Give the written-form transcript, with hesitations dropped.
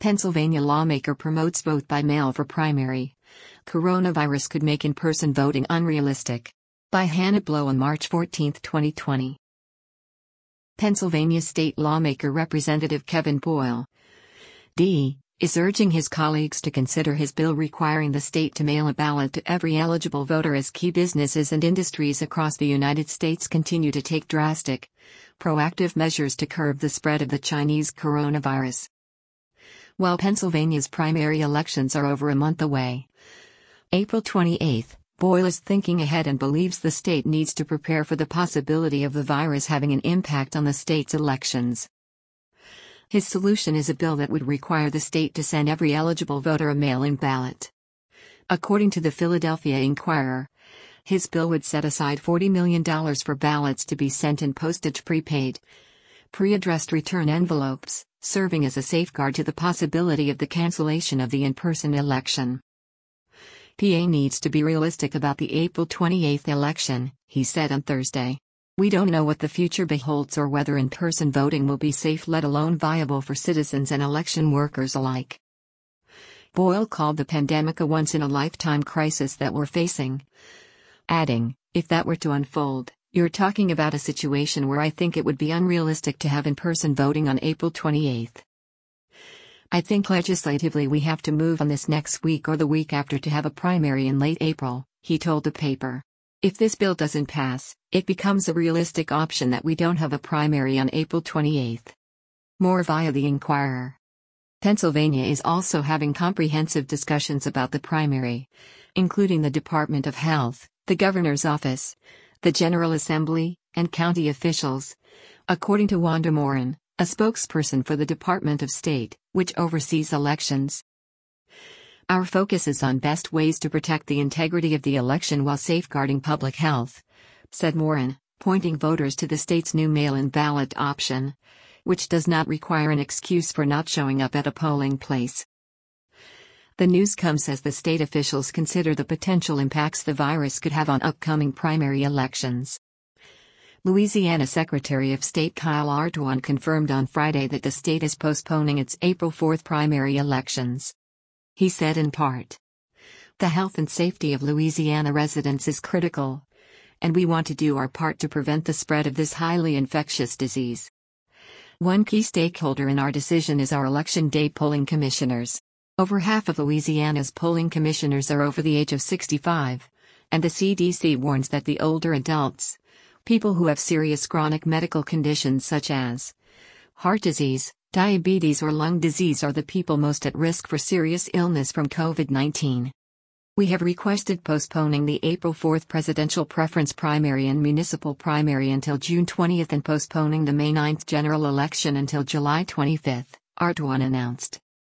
Pennsylvania lawmaker promotes vote by mail for primary. Coronavirus could make in-person voting unrealistic. By Hannah Blow on March 14, 2020. Pennsylvania state lawmaker Representative Kevin Boyle, D., is urging his colleagues to consider his bill requiring the state to mail a ballot to every eligible voter as key businesses and industries across the United States continue to take drastic, proactive measures to curb the spread of the Chinese coronavirus. While Pennsylvania's primary elections are over a month away, April 28, Boyle is thinking ahead and believes the state needs to prepare for the possibility of the virus having an impact on the state's elections. His solution is a bill that would require the state to send every eligible voter a mail-in ballot. According to the Philadelphia Inquirer, his bill would set aside $40 million for ballots to be sent in postage prepaid, pre-addressed return envelopes, serving as a safeguard to the possibility of the cancellation of the in-person election. PA needs to be realistic about the April 28 election, he said on Thursday. We don't know what the future beholds or whether in-person voting will be safe, let alone viable for citizens and election workers alike. Boyle called the pandemic a once-in-a-lifetime crisis that we're facing, adding, if that were to unfold, you're talking about a situation where I think it would be unrealistic to have in-person voting on April 28. I think legislatively we have to move on this next week or the week after to have a primary in late April, he told the paper. If this bill doesn't pass, it becomes a realistic option that we don't have a primary on April 28. More via the Inquirer. Pennsylvania is also having comprehensive discussions about the primary, including the Department of Health, the Governor's Office, the General Assembly, and county officials, according to Wanda Morin, a spokesperson for the Department of State, which oversees elections. Our focus is on best ways to protect the integrity of the election while safeguarding public health, said Morin, pointing voters to the state's new mail-in ballot option, which does not require an excuse for not showing up at a polling place. The news comes as the state officials consider the potential impacts the virus could have on upcoming primary elections. Louisiana Secretary of State Kyle Ardoin confirmed on Friday that the state is postponing its April 4 primary elections. He said in part, "The health and safety of Louisiana residents is critical, and we want to do our part to prevent the spread of this highly infectious disease. One key stakeholder in our decision is our election day polling commissioners. Over half of Louisiana's polling commissioners are over the age of 65, and the CDC warns that the older adults, people who have serious chronic medical conditions such as heart disease, diabetes or lung disease are the people most at risk for serious illness from COVID-19. We have requested postponing the April 4 presidential preference primary and municipal primary until June 20 and postponing the May 9 general election until July 25, Ardoin announced.